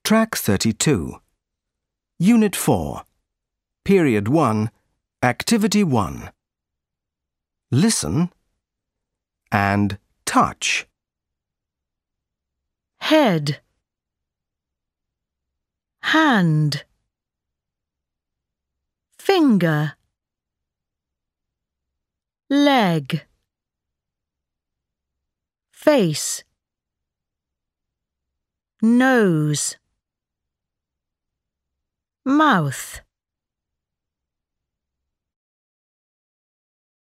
Track 32. Unit 4. Period 1. Activity 1. Listen and touch. Head, hand, finger, leg, face, nose, mouth.